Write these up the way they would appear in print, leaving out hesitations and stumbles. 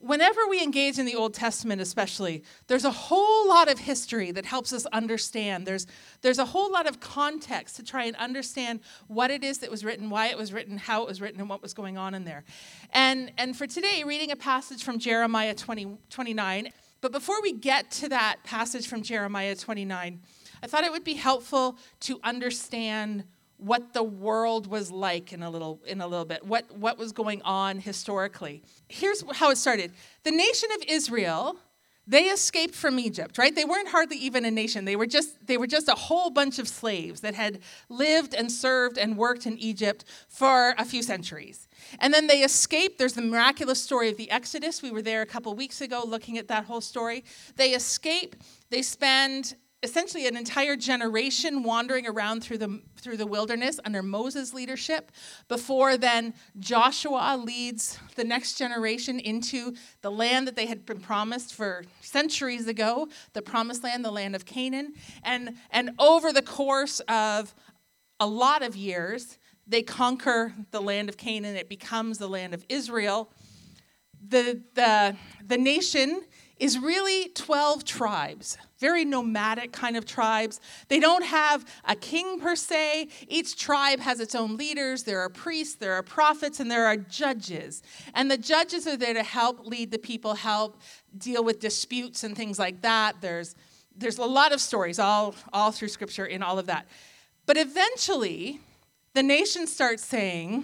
whenever we engage in the Old Testament especially, there's a whole lot of history that helps us understand. There's a whole lot of context to try and understand what it is that was written, why it was written, how it was written, and what was going on in there. And for today, reading a passage from Jeremiah 29. But before we get to that passage from Jeremiah 29, I thought it would be helpful to understand what the world was like in a little bit, what was going on historically. Here's how it started. The nation of Israel, they escaped from Egypt, right? They weren't hardly even a nation. They were just a whole bunch of slaves that had lived and served and worked in Egypt for a few centuries. And then they escaped. There's the miraculous story of the Exodus. We were there a couple weeks ago looking at that whole story. They escape. They spend essentially an entire generation wandering around through the wilderness under Moses' leadership, before then Joshua leads the next generation into the land that they had been promised for centuries ago, the promised land, the land of Canaan. And over the course of a lot of years, they conquer the land of Canaan. It becomes the land of Israel. The nation is really 12 tribes, very nomadic kind of tribes. They don't have a king per se. Each tribe has its own leaders. There are priests, there are prophets, and there are judges. And the judges are there to help lead the people, help deal with disputes and things like that. There's a lot of stories all through Scripture in all of that. But eventually, the nation starts saying,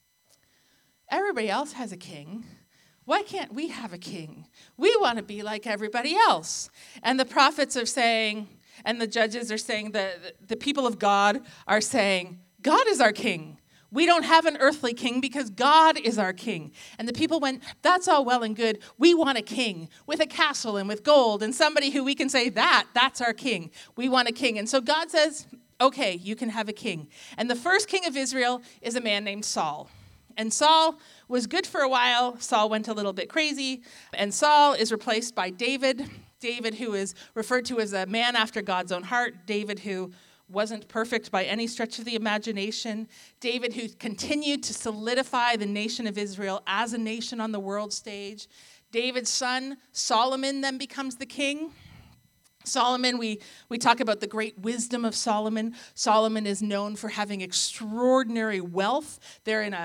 everybody else has a king. Why can't we have a king? We want to be like everybody else. And the prophets are saying, and the judges are saying, the people of God are saying, God is our king. We don't have an earthly king because God is our king. And the people went, that's all well and good. We want a king with a castle and with gold and somebody who we can say, that's our king. We want a king. And so God says, okay, you can have a king. And the first king of Israel is a man named Saul. And Saul was good for a while. Saul went a little bit crazy. And Saul is replaced by David. David, who is referred to as a man after God's own heart. David, who wasn't perfect by any stretch of the imagination. David, who continued to solidify the nation of Israel as a nation on the world stage. David's son, Solomon, then becomes the king. Solomon, we talk about the great wisdom of Solomon. Solomon is known for having extraordinary wealth. They're in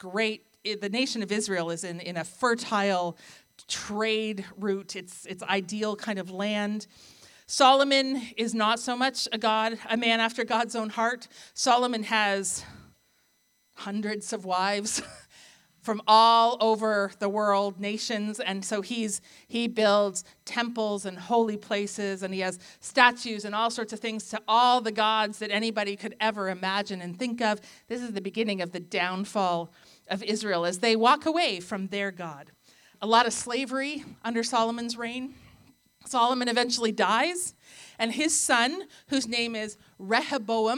the nation of Israel is in a fertile trade route. It's ideal kind of land. Solomon is not so much a man after God's own heart. Solomon has hundreds of wives from all over the world, nations, and so he builds temples and holy places, and he has statues and all sorts of things to all the gods that anybody could ever imagine and think of. This is the beginning of the downfall of Israel as they walk away from their God. A lot of slavery under Solomon's reign. Solomon eventually dies, and his son, whose name is Rehoboam,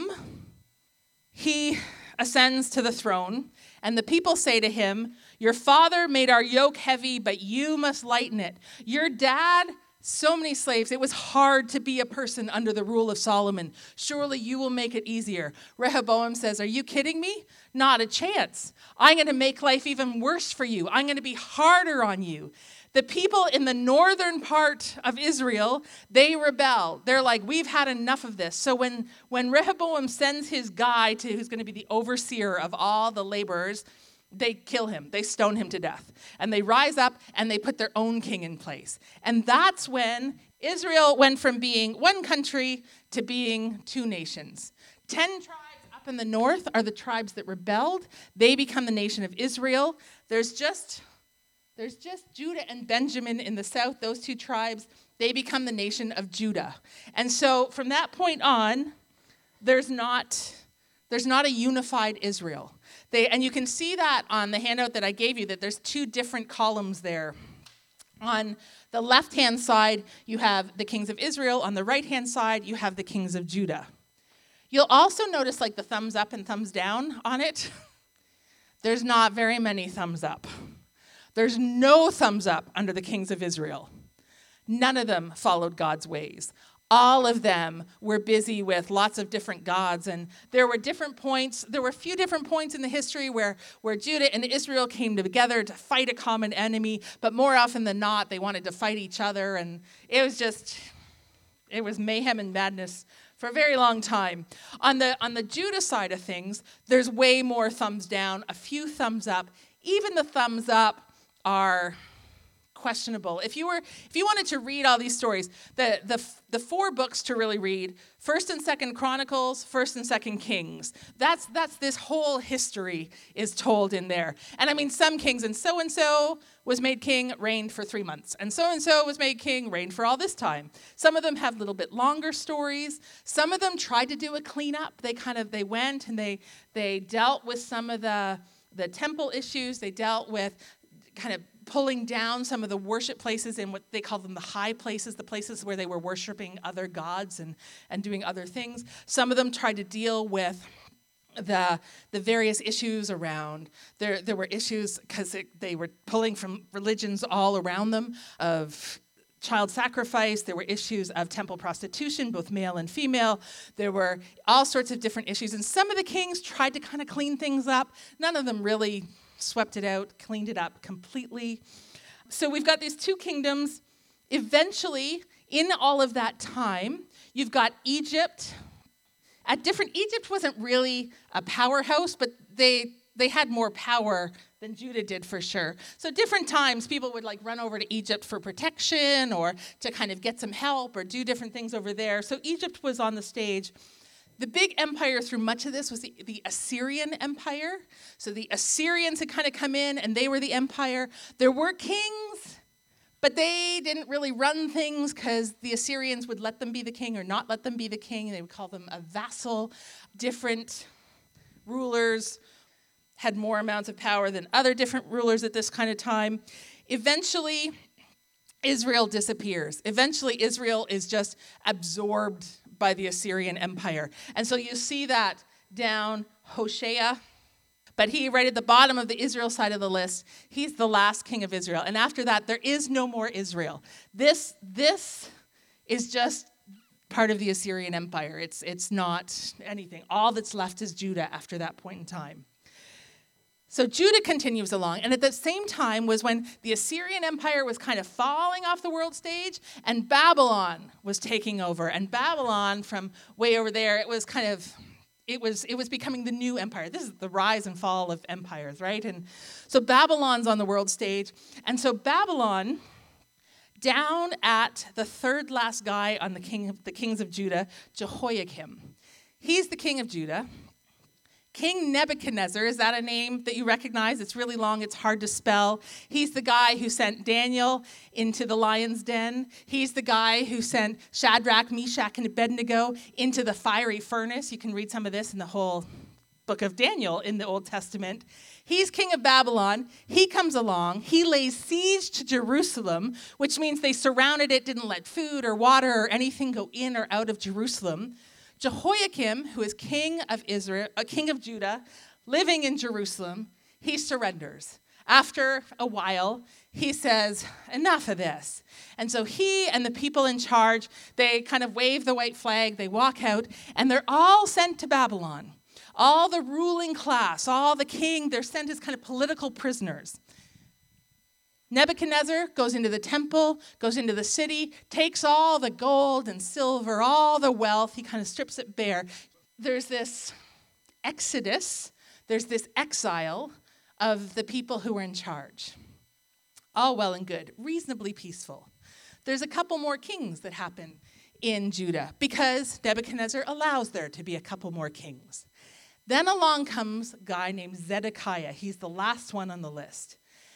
he ascends to the throne, and the people say to him, your father made our yoke heavy, but you must lighten it. Your dad, so many slaves, it was hard to be a person under the rule of Solomon. Surely you will make it easier. Rehoboam says, are you kidding me? Not a chance. I'm going to make life even worse for you. I'm going to be harder on you. The people in the northern part of Israel, they rebel. They're like, we've had enough of this. So when Rehoboam sends his guy who's going to be the overseer of all the laborers, they kill him. They stone him to death. And they rise up and they put their own king in place. And that's when Israel went from being one country to being two nations. 10 tribes up in the north are the tribes that rebelled. They become the nation of Israel. There's just Judah and Benjamin in the south, those two tribes, they become the nation of Judah. And so from that point on, there's not a unified Israel. And you can see that on the handout that I gave you, that there's two different columns there. On the left-hand side, you have the kings of Israel. On the right-hand side, you have the kings of Judah. You'll also notice like the thumbs up and thumbs down on it. There's not very many thumbs up. There's no thumbs up under the kings of Israel. None of them followed God's ways. all of them were busy with lots of different gods. And there were a few different points in the history where Judah and Israel came together to fight a common enemy, but more often than not, they wanted to fight each other. And it was mayhem and madness for a very long time. On the Judah side of things, there's way more thumbs down, a few thumbs up. Even the thumbs up are questionable. If you wanted to read all these stories, the 4 books to really read, 1st and 2nd Chronicles, 1st and 2nd Kings. That's this whole history is told in there. And I mean, some kings, and so was made king, reigned for 3 months. And so was made king, reigned for all this time. Some of them have a little bit longer stories. Some of them tried to do a cleanup. They went and they dealt with some of the temple issues. They dealt with kind of pulling down some of the worship places in what they call them the high places, the places where they were worshiping other gods and doing other things. Some of them tried to deal with the various issues around. There were issues because they were pulling from religions all around them of child sacrifice. There were issues of temple prostitution, both male and female. There were all sorts of different issues. And some of the kings tried to kind of clean things up. None of them really swept it out, cleaned it up completely. So we've got these 2 kingdoms. Eventually, in all of that time, you've got Egypt. Egypt wasn't really a powerhouse, but they had more power than Judah did for sure. So different times, people would run over to Egypt for protection or to kind of get some help or do different things over there. So Egypt was on the stage. The big empire through much of this was the Assyrian Empire. So the Assyrians had kind of come in, and they were the empire. There were kings, but they didn't really run things because the Assyrians would let them be the king or not let them be the king. They would call them a vassal. Different rulers had more amounts of power than other different rulers at this kind of time. Eventually, Israel disappears. Eventually, Israel is just absorbed by the Assyrian Empire. And so you see that down Hosea. But he, right at the bottom of the Israel side of the list, he's the last king of Israel. And after that, there is no more Israel. This is just part of the Assyrian Empire. It's not anything. All that's left is Judah after that point in time. So Judah continues along, and at the same time was when the Assyrian Empire was kind of falling off the world stage, and Babylon was taking over. And Babylon, from way over there, it was becoming the new empire. This is the rise and fall of empires, right? And so Babylon's on the world stage, and so Babylon, down at the third last guy on the kings of Judah, Jehoiakim. He's the king of Judah. King Nebuchadnezzar, is that a name that you recognize? It's really long, it's hard to spell. He's the guy who sent Daniel into the lion's den. He's the guy who sent Shadrach, Meshach, and Abednego into the fiery furnace. You can read some of this in the whole book of Daniel in the Old Testament. He's king of Babylon. He comes along. He lays siege to Jerusalem, which means they surrounded it, didn't let food or water or anything go in or out of Jerusalem. Jehoiakim, who is king of Judah, living in Jerusalem, he surrenders. After a while, he says, enough of this. And so he and the people in charge, they kind of wave the white flag, they walk out, and they're all sent to Babylon. All the ruling class, all the king, they're sent as kind of political prisoners. Nebuchadnezzar goes into the temple, goes into the city, takes all the gold and silver, all the wealth. He kind of strips it bare. There's this exodus, there's this exile of the people who were in charge. All well and good, reasonably peaceful. There's a couple more kings that happen in Judah because Nebuchadnezzar allows there to be a couple more kings. Then along comes a guy named Zedekiah. He's the last one on the list.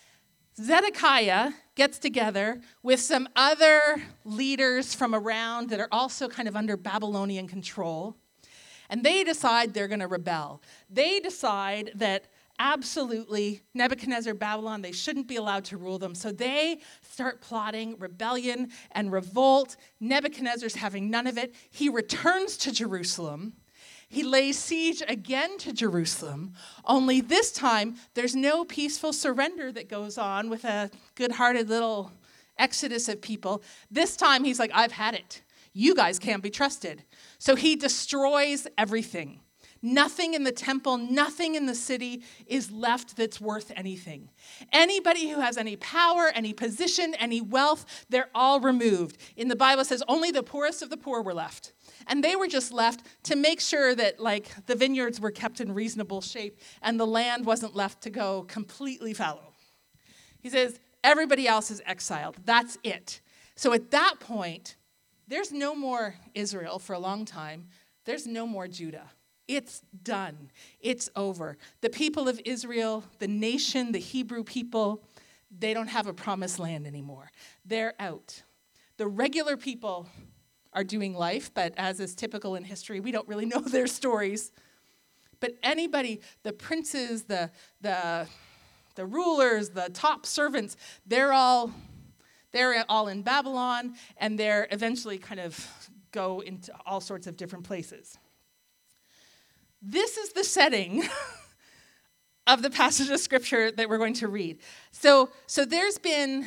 Zedekiah gets together with some other leaders from around that are also kind of under Babylonian control, and they decide they're going to rebel. They decide that absolutely Nebuchadnezzar, Babylon, they shouldn't be allowed to rule them, so they start plotting rebellion and revolt. Nebuchadnezzar's having none of it. He returns to Jerusalem. He lays siege again to Jerusalem, only this time there's no peaceful surrender that goes on with a good-hearted little exodus of people. This time he's like, I've had it. You guys can't be trusted. So he destroys everything. Nothing in the temple, nothing in the city is left that's worth anything. Anybody who has any power, any position, any wealth, they're all removed. In the Bible, it says only the poorest of the poor were left. And they were just left to make sure that the vineyards were kept in reasonable shape and the land wasn't left to go completely fallow. He says everybody else is exiled. That's it. So at that point, there's no more Israel for a long time. There's no more Judah. It's done. It's over. The people of Israel, the nation, the Hebrew people, they don't have a promised land anymore. They're out. The regular people are doing life, but as is typical in history, we don't really know their stories. But anybody, the princes, the rulers, the top servants, they're all in Babylon, and they're eventually kind of go into all sorts of different places. This is the setting of the passage of scripture that we're going to read. So there's been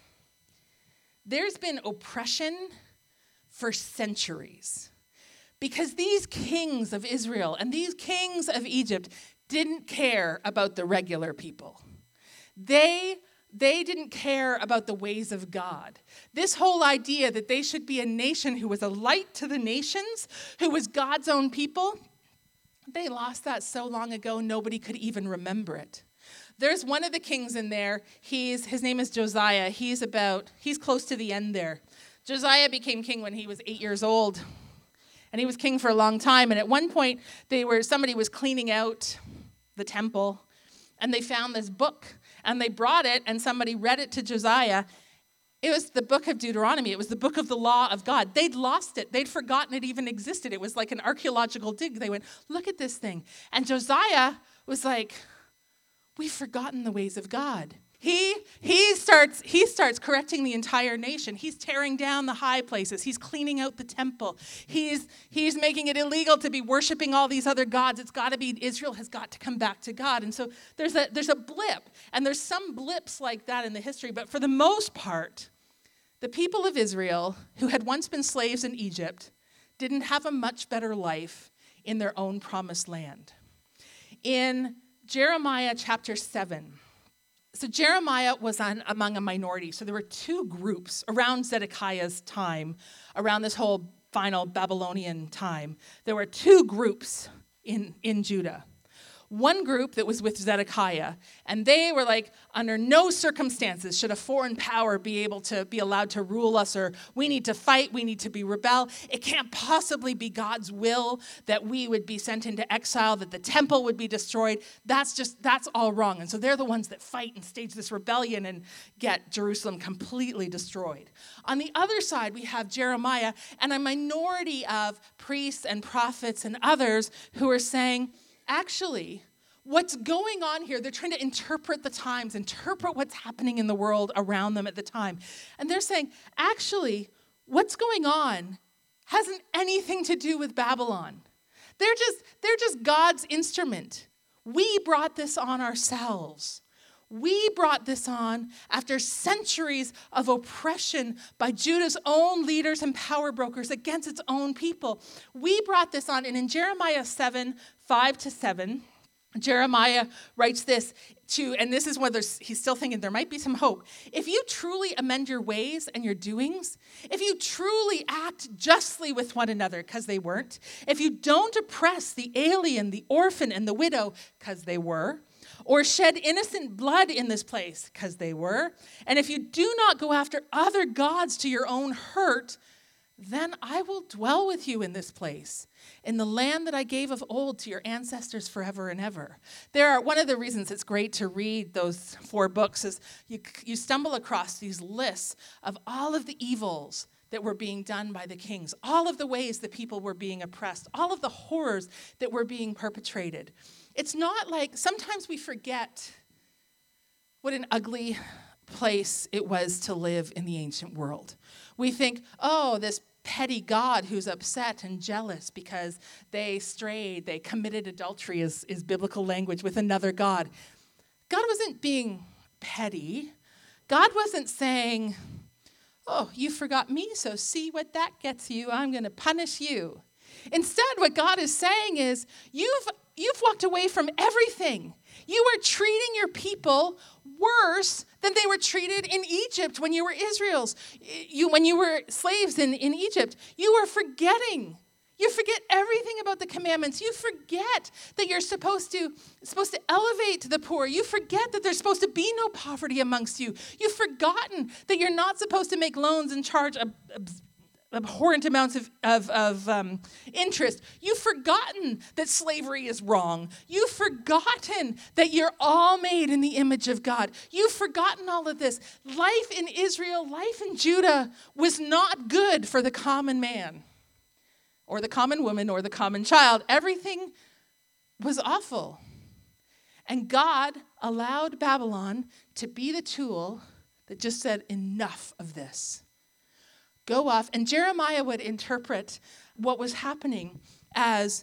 oppression for centuries because these kings of Israel and these kings of Egypt didn't care about the regular people. They didn't care about the ways of God. This whole idea that they should be a nation who was a light to the nations, who was God's own people, they lost that so long ago, nobody could even remember it. There's one of the kings in there. His name is Josiah. He's close to the end there. Josiah became king when he was 8 years old, and he was king for a long time. And at one point, somebody was cleaning out the temple, and they found this book, and they brought it, and somebody read it to Josiah. It was the book of Deuteronomy. It was the book of the law of God. They'd lost it. They'd forgotten it even existed. It was like an archaeological dig. They went, look at this thing. And Josiah was like, we've forgotten the ways of God. He starts correcting the entire nation. He's tearing down the high places. He's cleaning out the temple. He's making it illegal to be worshiping all these other gods. It's got to be, Israel has got to come back to God. And so there's a blip, and there's some blips like that in the history, but for the most part, the people of Israel, who had once been slaves in Egypt, didn't have a much better life in their own promised land. In Jeremiah chapter 7, so Jeremiah was among a minority. So there were two groups around Zedekiah's time, around this whole final Babylonian time. There were two groups in Judah. One group that was with Zedekiah, and they were like, under no circumstances should a foreign power be able to be allowed to rule us, or we need to fight, we need to be rebel. It can't possibly be God's will that we would be sent into exile, that the temple would be destroyed. That's all wrong. And so they're the ones that fight and stage this rebellion and get Jerusalem completely destroyed. On the other side, we have Jeremiah and a minority of priests and prophets and others who are saying, actually, what's going on here, they're trying to interpret the times, interpret what's happening in the world around them at the time. And they're saying, actually, what's going on hasn't anything to do with Babylon. They're just God's instrument. We brought this on ourselves. We brought this on after centuries of oppression by Judah's own leaders and power brokers against its own people. We brought this on. And in Jeremiah 7, 5-7, Jeremiah writes this and this is whether he's still thinking there might be some hope. If you truly amend your ways and your doings, if you truly act justly with one another, because they weren't, if you don't oppress the alien, the orphan, and the widow, because they were, or shed innocent blood in this place, because they were, and if you do not go after other gods to your own hurt, then I will dwell with you in this place, in the land that I gave of old to your ancestors forever and ever. One of the reasons it's great to read those 4 books is you stumble across these lists of all of the evils that were being done by the kings, all of the ways that people were being oppressed, all of the horrors that were being perpetrated. It's not like, sometimes we forget what an ugly place it was to live in the ancient world. We think, oh, this petty God who's upset and jealous because they strayed, they committed adultery is biblical language with another God. God wasn't being petty. God wasn't saying, Oh, you forgot me, so see what that gets you. I'm going to punish you. Instead, what God is saying is, you've walked away from everything. You are treating your people worse than they were treated in Egypt when you were when you were slaves in Egypt. You are forgetting. You forget everything about the commandments. You forget that you're supposed to elevate the poor. You forget that there's supposed to be no poverty amongst you. You've forgotten that you're not supposed to make loans and charge abhorrent amounts of interest. You've forgotten that slavery is wrong. You've forgotten that you're all made in the image of God. You've forgotten all of this. Life in Israel, life in Judah was not good for the common man or the common woman or the common child. Everything was awful. And God allowed Babylon to be the tool that just said, enough of this. Go off. And Jeremiah would interpret what was happening as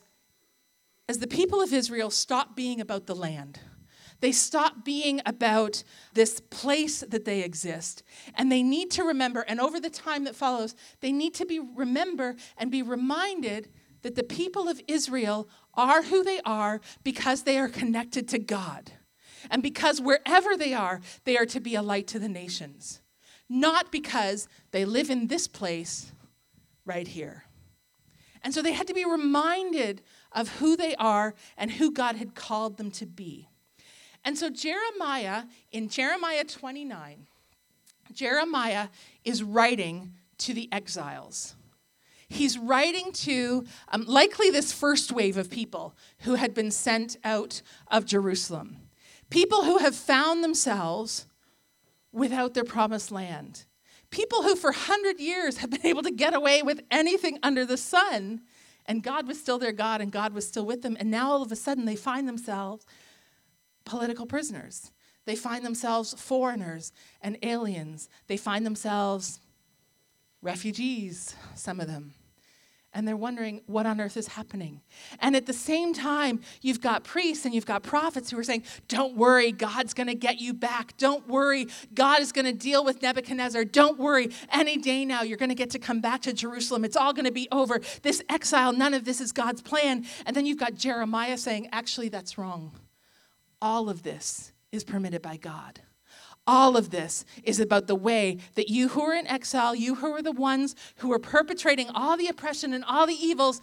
the people of Israel stopped being about the land. They stopped being about this place that they exist. And they need to remember, and over the time that follows, they need to remember and be reminded that the people of Israel are who they are because they are connected to God. And because wherever they are to be a light to the nations. Not because they live in this place right here. And so they had to be reminded of who they are and who God had called them to be. And so Jeremiah, in Jeremiah 29, Jeremiah is writing to the exiles. He's writing to likely this first wave of people who had been sent out of Jerusalem. People who have found themselves without their promised land. People who for 100 years have been able to get away with anything under the sun, and God was still their God and God was still with them. And now all of a sudden they find themselves political prisoners. They find themselves foreigners and aliens. They find themselves refugees, some of them. And they're wondering what on earth is happening. And at the same time, you've got priests and you've got prophets who are saying, don't worry, God's going to get you back. Don't worry, God is going to deal with Nebuchadnezzar. Don't worry, any day now you're going to get to come back to Jerusalem. It's all going to be over. This exile, none of this is God's plan. And then you've got Jeremiah saying, actually, that's wrong. All of this is permitted by God. All of this is about the way that you who are in exile, you who are the ones who are perpetrating all the oppression and all the evils,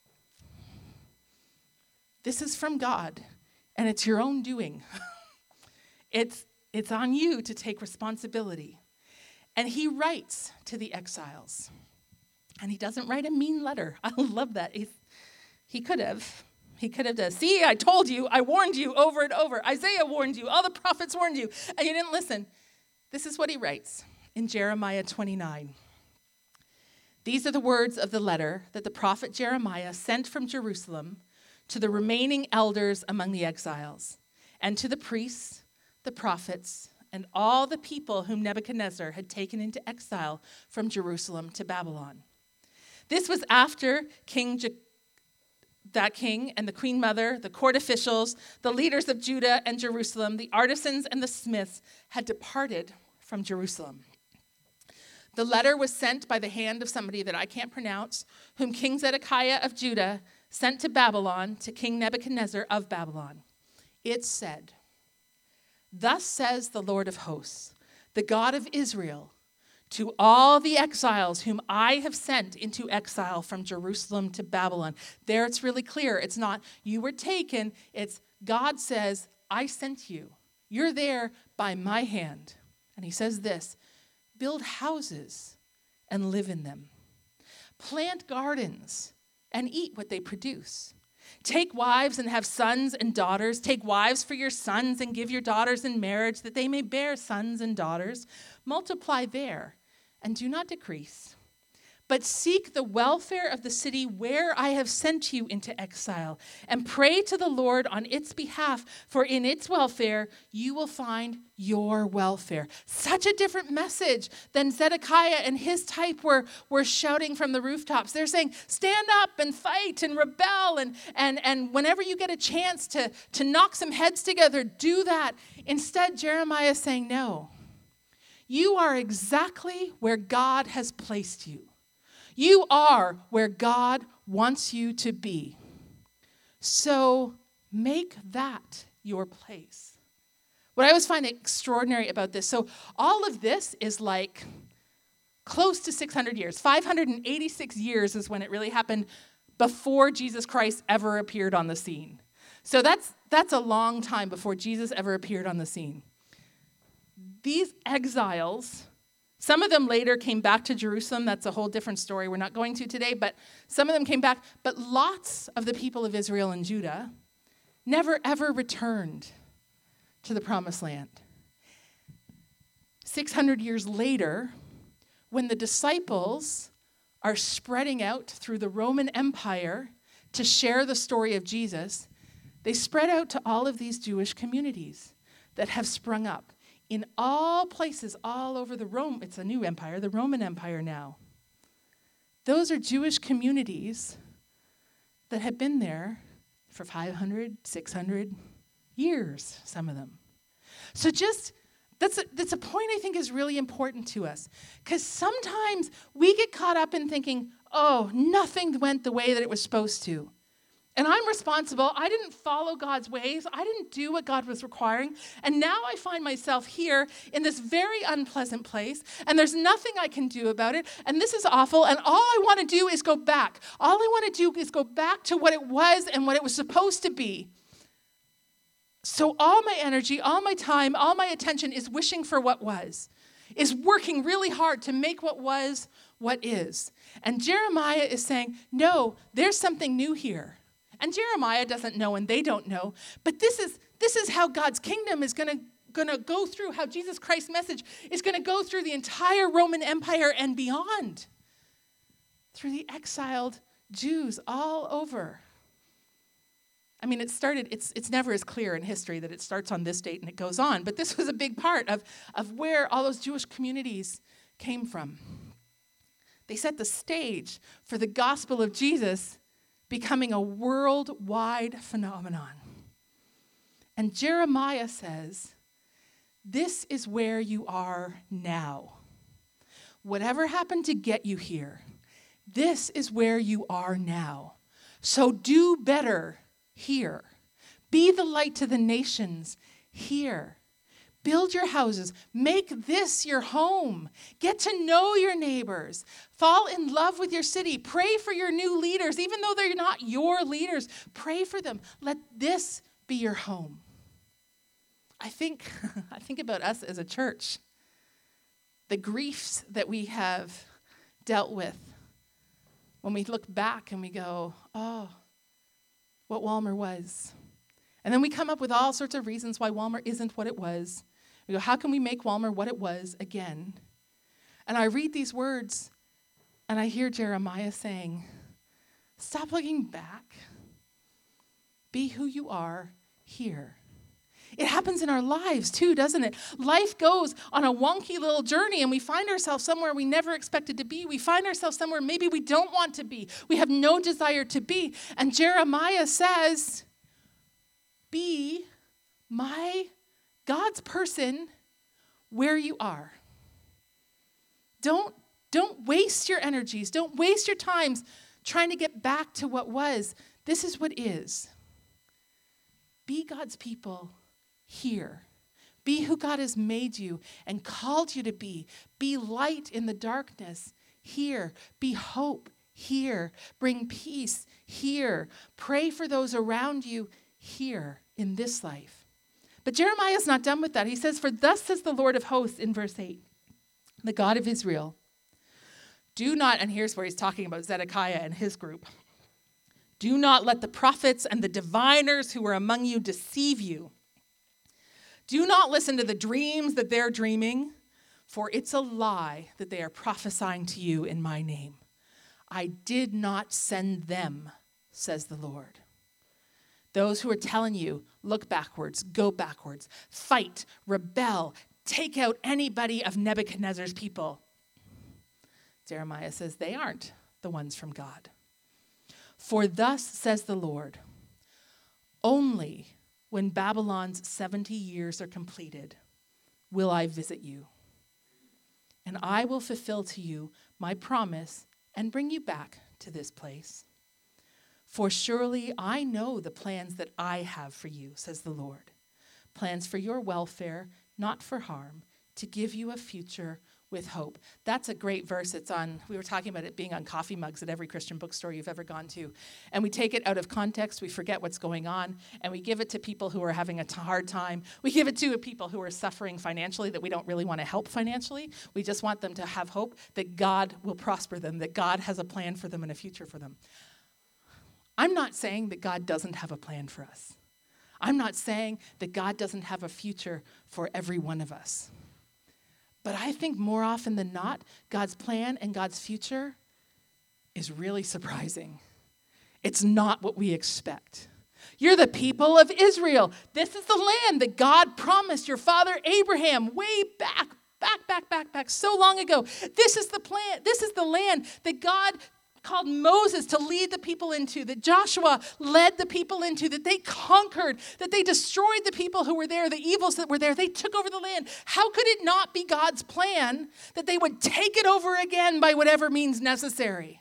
this is from God, and it's your own doing. It's on you to take responsibility. And he writes to the exiles. And he doesn't write a mean letter. I love that. He could have. He could have done, see, I told you, I warned you over and over. Isaiah warned you, all the prophets warned you, and you didn't listen. This is what he writes in Jeremiah 29. These are the words of the letter that the prophet Jeremiah sent from Jerusalem to the remaining elders among the exiles, and to the priests, the prophets, and all the people whom Nebuchadnezzar had taken into exile from Jerusalem to Babylon. This was after that king and the queen mother, the court officials, the leaders of Judah and Jerusalem, the artisans and the smiths had departed from Jerusalem. The letter was sent by the hand of somebody that I can't pronounce, whom King Zedekiah of Judah sent to Babylon, to King Nebuchadnezzar of Babylon. It said, "Thus says the Lord of hosts, the God of Israel, to all the exiles whom I have sent into exile from Jerusalem to Babylon." There it's really clear. It's not, you were taken. It's, God says, I sent you. You're there by my hand. And he says this, build houses and live in them. Plant gardens and eat what they produce. Take wives and have sons and daughters. Take wives for your sons and give your daughters in marriage that they may bear sons and daughters. Multiply there and do not decrease. But seek the welfare of the city where I have sent you into exile, and pray to the Lord on its behalf, for in its welfare you will find your welfare. Such a different message than Zedekiah and his type were shouting from the rooftops. They're saying, stand up and fight and rebel, and whenever you get a chance to knock some heads together, do that. Instead, Jeremiah is saying, no. You are exactly where God has placed you. You are where God wants you to be. So make that your place. What I always find extraordinary about this, so all of this is like close to 600 years. 586 years is when it really happened before Jesus Christ ever appeared on the scene. So that's a long time before Jesus ever appeared on the scene. These exiles, some of them later came back to Jerusalem. That's a whole different story we're not going to today, but some of them came back. But lots of the people of Israel and Judah never ever returned to the promised land. 600 years later, when the disciples are spreading out through the Roman Empire to share the story of Jesus, they spread out to all of these Jewish communities that have sprung up in all places all over the Rome. It's a new empire, the Roman Empire now. Those are Jewish communities that have been there for 500, 600 years, some of them. So that's a point I think is really important to us, because sometimes we get caught up in thinking, oh, nothing went the way that it was supposed to. And I'm responsible. I didn't follow God's ways. I didn't do what God was requiring. And now I find myself here in this very unpleasant place, and there's nothing I can do about it. And this is awful. And all I want to do is go back. All I want to do is go back to what it was and what it was supposed to be. So all my energy, all my time, all my attention is wishing for what was, is working really hard to make what was what is. And Jeremiah is saying, no, there's something new here. And Jeremiah doesn't know and they don't know, but this is how God's kingdom is going to go through, how Jesus Christ's message is going to go through the entire Roman Empire and beyond, through the exiled Jews all over. I mean, it's never as clear in history that it starts on this date and it goes on, but this was a big part of where all those Jewish communities came from. They set the stage for the gospel of Jesus becoming a worldwide phenomenon. And Jeremiah says, this is where you are now. Whatever happened to get you here, this is where you are now. So do better here. Be the light to the nations here. Build your houses. Make this your home. Get to know your neighbors. Fall in love with your city. Pray for your new leaders. Even though they're not your leaders, pray for them. Let this be your home. I think about us as a church. The griefs that we have dealt with. When we look back and we go, oh, what Walmer was. And then we come up with all sorts of reasons why Walmer isn't what it was. We go, how can we make Walmer what it was again? And I read these words, and I hear Jeremiah saying, stop looking back. Be who you are here. It happens in our lives too, doesn't it? Life goes on a wonky little journey, and we find ourselves somewhere we never expected to be. We find ourselves somewhere maybe we don't want to be. We have no desire to be. And Jeremiah says, be God's person where you are. Don't waste your energies. Don't waste your times trying to get back to what was. This is what is. Be God's people here. Be who God has made you and called you to be. Be light in the darkness here. Be hope here. Bring peace here. Pray for those around you here in this life. But Jeremiah is not done with that. He says, for thus says the Lord of hosts in verse 8, the God of Israel, do not, and here's where he's talking about Zedekiah and his group, do not let the prophets and the diviners who are among you deceive you. Do not listen to the dreams that they're dreaming, for it's a lie that they are prophesying to you in my name. I did not send them, says the Lord. Those who are telling you, look backwards, go backwards, fight, rebel, take out anybody of Nebuchadnezzar's people. Jeremiah says they aren't the ones from God. For thus says the Lord, only when Babylon's 70 years are completed will I visit you. and I will fulfill to you my promise and bring you back to this place. For surely I know the plans that I have for you, says the Lord. Plans for your welfare, not for harm, to give you a future with hope. That's a great verse. We were talking about it being on coffee mugs at every Christian bookstore you've ever gone to. And we take it out of context, we forget what's going on, and we give it to people who are having a hard time. We give it to people who are suffering financially that we don't really want to help financially. We just want them to have hope that God will prosper them, that God has a plan for them and a future for them. I'm not saying that God doesn't have a plan for us. I'm not saying that God doesn't have a future for every one of us. But I think more often than not, God's plan and God's future is really surprising. It's not what we expect. You're the people of Israel. This is the land that God promised your father Abraham way back, so long ago. This is the plan. This is the land that God called Moses to lead the people into, that Joshua led the people into, that they conquered, that they destroyed the people who were there, the evils that were there. They took over the land. How could it not be God's plan that they would take it over again by whatever means necessary?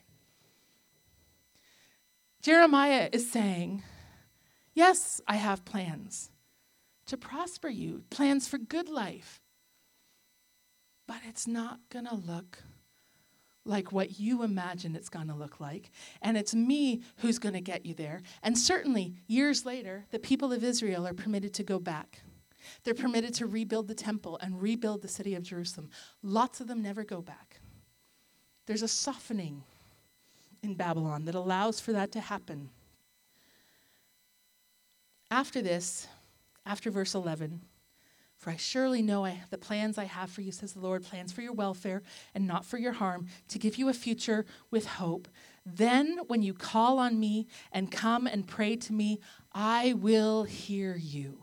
Jeremiah is saying, yes, I have plans to prosper you, plans for good life, but it's not going to look like what you imagine it's going to look like. And it's me who's going to get you there. And certainly, years later, the people of Israel are permitted to go back. They're permitted to rebuild the temple and rebuild the city of Jerusalem. Lots of them never go back. There's a softening in Babylon that allows for that to happen. After this, after verse 11, for I surely know the plans I have for you, says the Lord, plans for your welfare and not for your harm, to give you a future with hope. Then when you call on me and come and pray to me, I will hear you.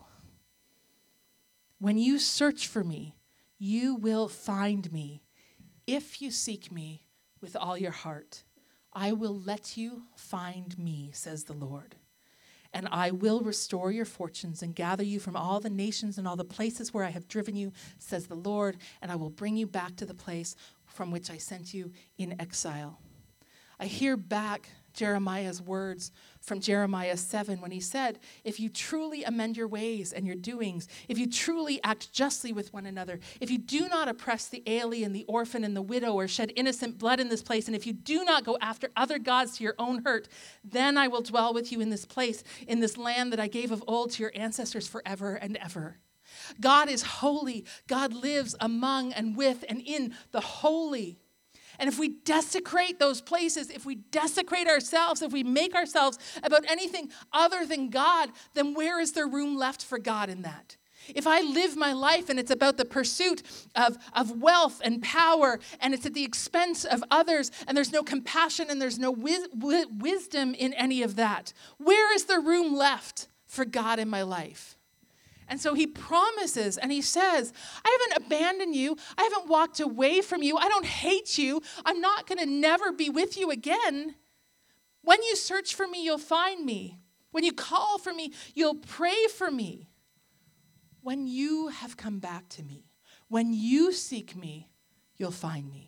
When you search for me, you will find me. If you seek me with all your heart, I will let you find me, says the Lord. And I will restore your fortunes and gather you from all the nations and all the places where I have driven you, says the Lord, and I will bring you back to the place from which I sent you in exile. I hear back Jeremiah's words from Jeremiah 7 when he said, if you truly amend your ways and your doings, if you truly act justly with one another, if you do not oppress the alien, the orphan, and the widow, or shed innocent blood in this place, and if you do not go after other gods to your own hurt, then I will dwell with you in this place, in this land that I gave of old to your ancestors forever and ever. God is holy. God lives among and with and in the holy. And if we desecrate those places, if we desecrate ourselves, if we make ourselves about anything other than God, then where is there room left for God in that? If I live my life and it's about the pursuit of wealth and power, and it's at the expense of others, and there's no compassion and there's no wisdom in any of that, where is there room left for God in my life? And so he promises and he says, I haven't abandoned you. I haven't walked away from you. I don't hate you. I'm not going to never be with you again. When you search for me, you'll find me. When you call for me, you'll pray for me. When you have come back to me, when you seek me, you'll find me.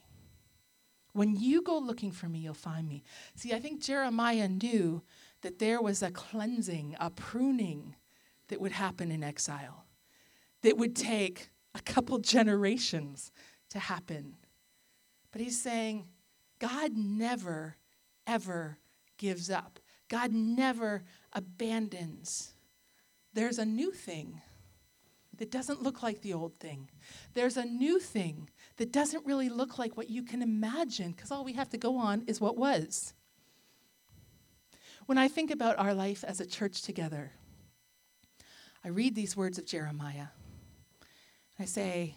When you go looking for me, you'll find me. See, I think Jeremiah knew that there was a cleansing, a pruning that would happen in exile, that would take a couple generations to happen. But he's saying, God never, ever gives up. God never abandons. There's a new thing that doesn't look like the old thing. There's a new thing that doesn't really look like what you can imagine, because all we have to go on is what was. When I think about our life as a church together, I read these words of Jeremiah. I say,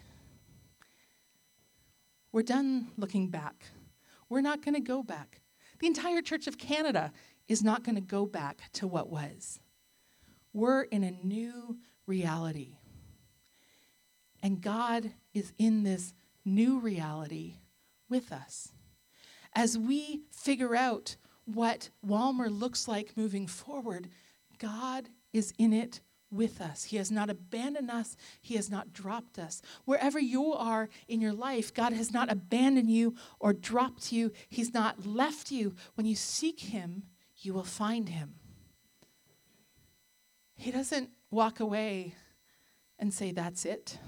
we're done looking back. We're not going to go back. The entire Church of Canada is not going to go back to what was. We're in a new reality. And God is in this new reality with us. As we figure out what Walmer looks like moving forward, God is in it with us. He has not abandoned us. He has not dropped us. Wherever you are in your life, God has not abandoned you or dropped you. He's not left you. When you seek him, you will find him. He doesn't walk away and say, that's it.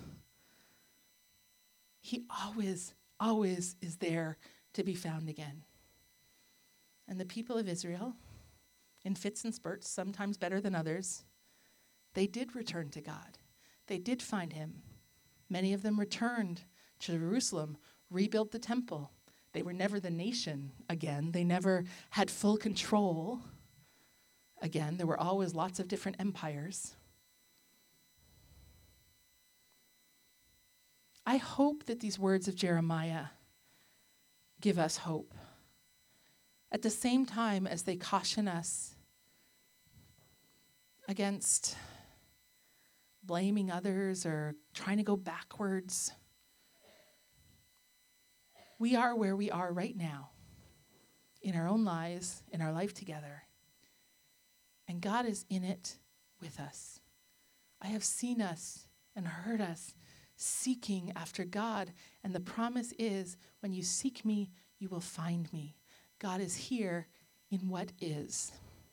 He always is there to be found again. And the people of Israel, in fits and spurts, sometimes better than others, they did return to God. They did find him. Many of them returned to Jerusalem, rebuilt the temple. They were never the nation again. They never had full control again. There were always lots of different empires. I hope that these words of Jeremiah give us hope. At the same time as they caution us against blaming others or trying to go backwards, we are where we are right now in our own lives, in our life together. And God is in it with us. I have seen us and heard us seeking after God. And the promise is, when you seek me, you will find me. God is here in what is.